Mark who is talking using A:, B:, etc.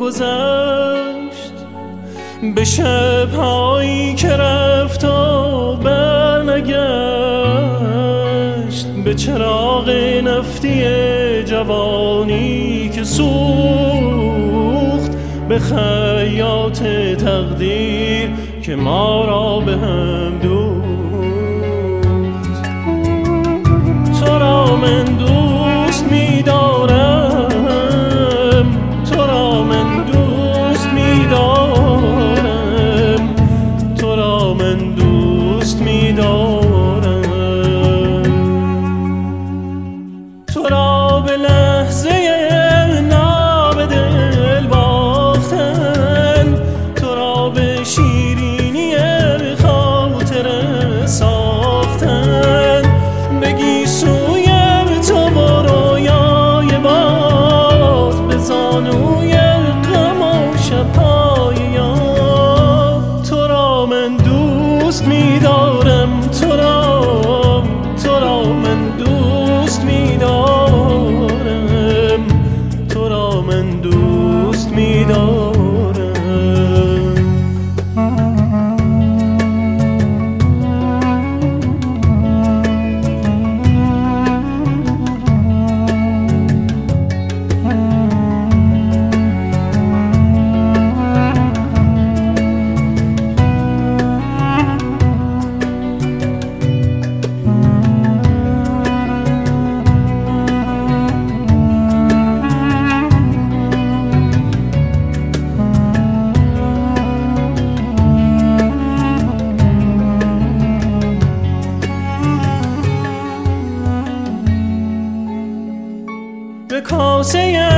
A: گذشت، به شب‌هایی که رفت و برنگشت، به چراغ نفتی جوانی که سوخت، به خیاط تقدیر که ما را به هم دوخت. تو را من دوست می‌دارم، تو را من دوست می‌دارم، تو را من دوست می‌دارم. تو را به لحظه ناب دل باختن، تو را به شیرینی خاطر ساختن، بگی سویم تو و رویای باد، به زانوی غم و شب‌های یاد. تو را من دوست می‌دارم، تو را من دوست می‌دارم، تو را من دوست می‌دارم. به کاسه